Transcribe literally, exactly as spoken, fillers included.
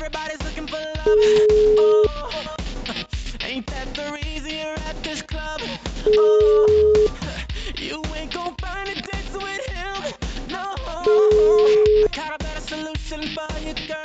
Everybody's looking for love. Oh, ain't that the reason you're at this club? Oh, you ain't gon' find a dance with him. No, I got a better solution for you, girl.